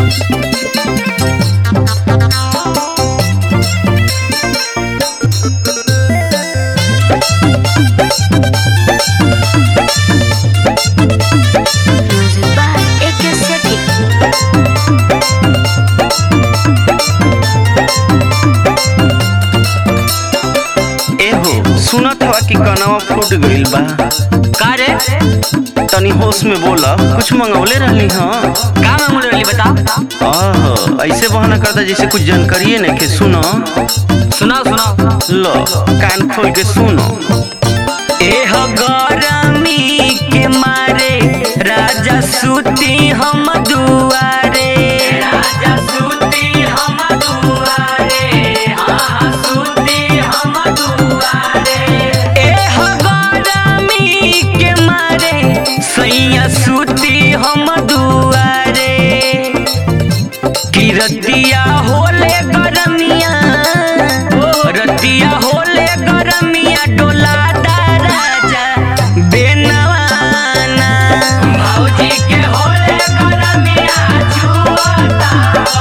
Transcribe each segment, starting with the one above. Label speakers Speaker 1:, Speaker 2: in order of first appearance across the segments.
Speaker 1: सुनत हवा कि कनवा फूट गइल बा।
Speaker 2: का रे?
Speaker 1: तनी होश में बोला, कुछ मंगौले रहली हाँ?
Speaker 2: का मंगौले रहली बताओ।
Speaker 1: ऐसे बहाना करता जैसे कुछ जानकारिये नइखे। सुनो
Speaker 2: सुनाओ।
Speaker 1: लो कान खोल के सुनो।
Speaker 2: एह गरमी के मारे राजा सूती हम दुआरे, राजा सूती हम दुआरे, हाँ सूती हम दुआरे। एह गरमी के मारे सैया सूती हम दुआरे, किरतिया होले गरमिया, रतिया होले गरमिया डोला भौजी के होले गरमिया छुअता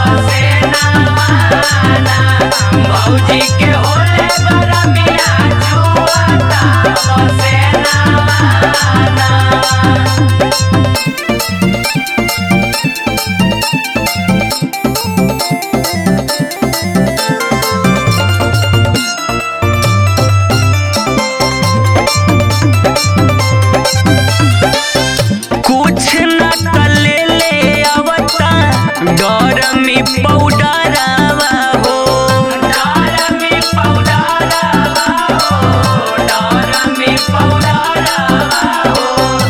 Speaker 2: कुछ न कले ले आवता गरमी पाउडरवा हो, गरमी पाउडरवा हो, गरमी पाउडरवा हो।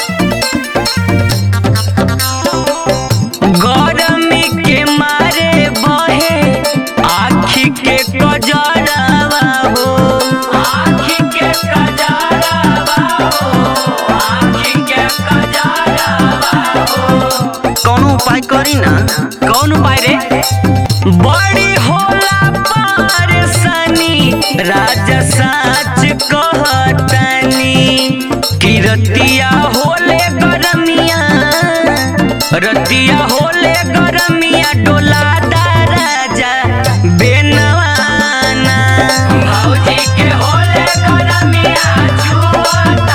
Speaker 2: गरमी के मारे बहे आँखी के कजरवा हो, आँखी के कजरवा हो, आँखी के कजरवा हो।
Speaker 1: कौन उपाय करी ना?
Speaker 2: कौन उपाय रे? बड़ी होला परेशानी राजा साच कहतनी, किरतिया होले गरमिया, रतिया होले गरमिया डोला राजा बेनवाना। भौजी के होले गरमिया छुअता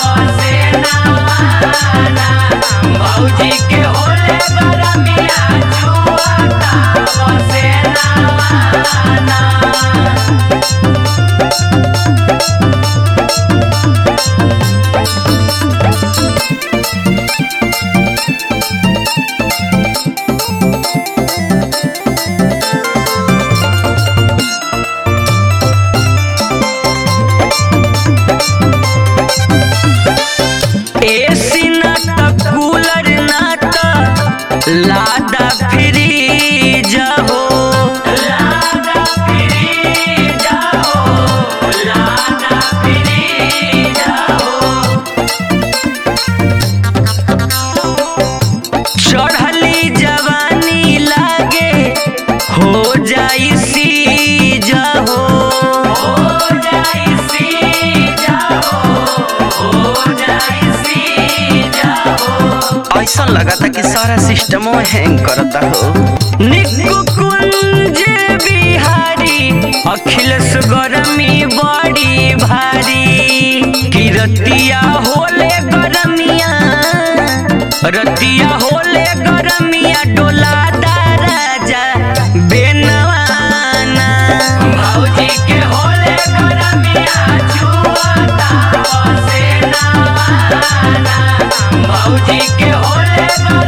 Speaker 2: सेनवाना, भौजी के होले गरमिया छुअता सेनवाना। एसी ना त कूलर ना त लादा फ्रीज हो, लादा फ्रीज हो, लादा फ्रीज हो। चढ़ली जवानी लागे हो जाई सीज हो, हो जाई सीज हो जाई सीज हो।
Speaker 1: ऐसा लगता कि सारा सिस्टम हैंग करता हो।
Speaker 2: निक्कु कुंज बिहारी अखिलेश गरमी बड़ी भारी, किरतिया होले गरमिया, रतिया होले गरमिया डोला राजा बेनवाना। भौजी के होले गरमिया छुअता सेनवाना, भौजी के होले